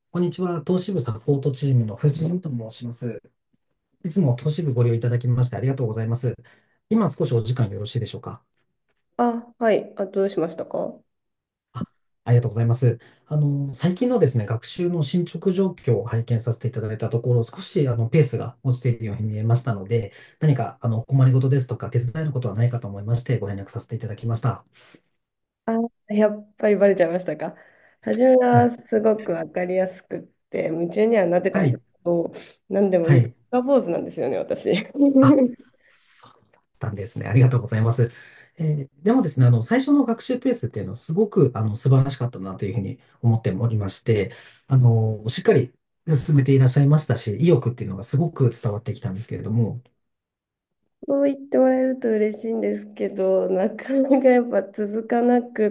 こんにちは。投資部サポートチームの藤井と申します。いつも投資部ご利用いただきましてありがとうございます。今少しお時間よろしいでしょうか。 あ、はい。どうしましたか？ あ、ありがとうございます。最近のですね、学習の進捗状況を拝見させていただいたところ、少しペースが落ちているように見えましたので、何かお困りごとですとか手伝えることはないかと思いましてご連絡させていただきました。 あ、やっぱりバレちゃいましたか。初めはい。 はすごくわかりやすくって、夢中にはなってたんですはい。 けど、なんでも三はい。 日坊主なんですよね、私。 あ、そうだったんですね。ありがとうございます。でもですね、最初の学習ペースっていうのはすごく素晴らしかったなというふうに思っておりまして、しっかり進めていらっしゃいましたし、意欲っていうのがすごく伝わってきたんですけれども、 そう言ってもらえると嬉しいんですけど、なかなかやっぱ続かなくって、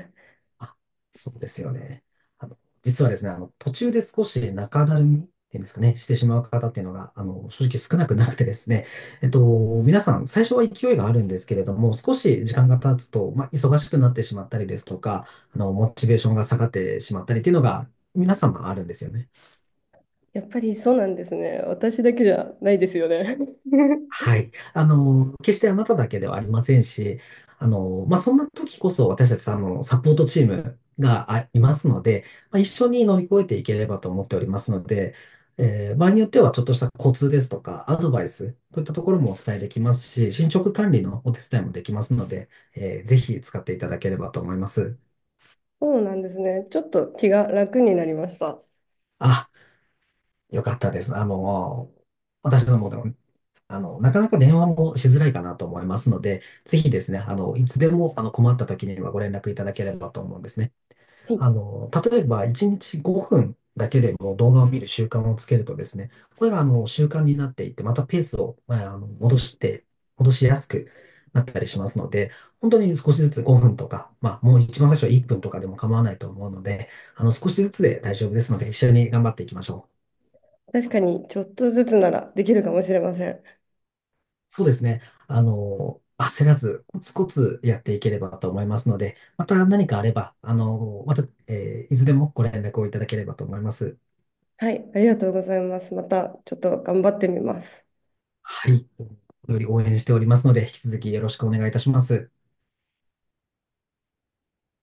あ、そうですよね。実はですね、途中で少し中だるみっていうんですかね、してしまう方っていうのが、正直少なくなくてですね、皆さん、最初は勢いがあるんですけれども、少し時間が経つと、忙しくなってしまったりですとか、モチベーションが下がってしまったりっていうのが、皆様あるんですよね。 やっぱりそうなんですね。私だけじゃないですよね。 はい。決してあなただけではありませんし、そんな時こそ私たちサポートチームがいますので、一緒に乗り越えていければと思っておりますので、場合によってはちょっとしたコツですとか、アドバイスといったところもお伝えできますし、進捗管理のお手伝いもできますので、ぜひ使っていただければと思います。 そうなんですね。ちょっと気が楽になりました。 あ、よかったです。私どもでもなかなか電話もしづらいかなと思いますので、ぜひですね、いつでも困った時にはご連絡いただければと思うんですね。 はい。 例えば1日5分だけでも動画を見る習慣をつけるとですね、これが習慣になっていって、またペースを、戻しやすくなったりしますので、本当に少しずつ5分とか、もう一番最初は1分とかでも構わないと思うので、少しずつで大丈夫ですので、一緒に頑張っていきましょう。 確かに、ちょっとずつならできるかもしれません。 そうですね。焦らず、コツコツやっていければと思いますので、また何かあれば、また、いつでもご連絡をいただければと思います。 はい、ありがとうございます。またちょっと頑張ってみます。 はい。より応援しておりますので、引き続きよろしくお願いいたします。